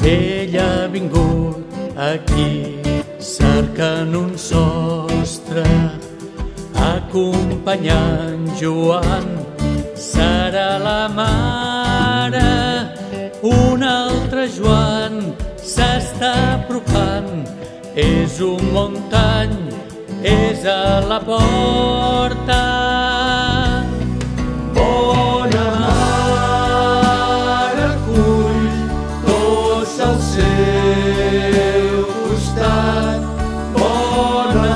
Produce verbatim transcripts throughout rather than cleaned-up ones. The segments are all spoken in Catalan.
Ella ha vingut aquí cercant un sostre, acompanyant Joan, serà la mare. Un altre Joan s'està apropant, és un muntany, és a la porta. Bona mare acull tots al seu costat. Bona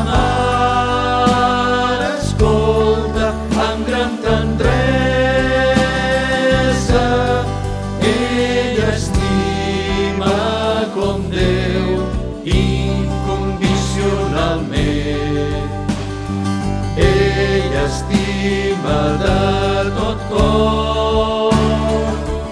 mare escolta amb gran tendresa. Ella estima com Déu incondicionalment. Ella estima de tot cor.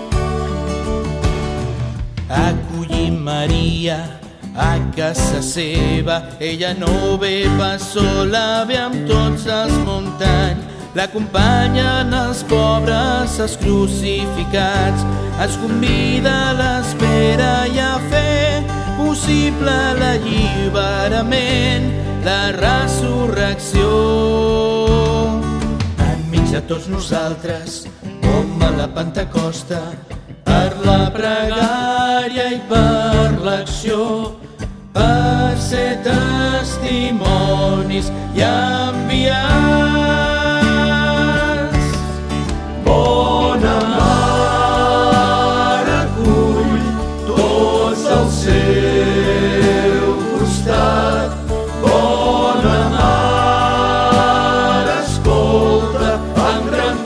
Acollir Maria a casa seva, ella no ve pas sola, ve amb tots els muntants. L'acompanyen els pobres, els crucificats, els convida a l'espera i a fer possible l'alliberament, la resurrecció. Enmig de tots nosaltres, com a la Pentecosta, per la pregària i per l'acció, per ser testimonis i enviats. Bona mare acull tots al seu costat. Bona mare escolta amb gran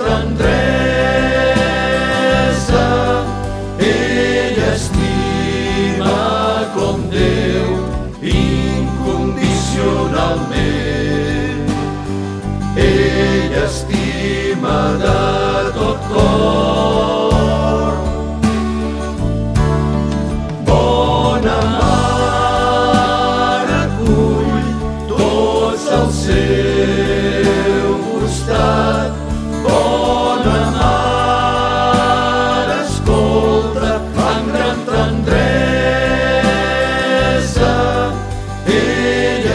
tendresa. Ella estima com Déu incondicionalment. Ella estima de tot cor. Bona mare acull tots al seu costat. Bona mare escolta amb gran tendresa. Ella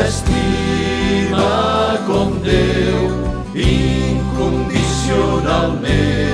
estima com Déu incondicionalment.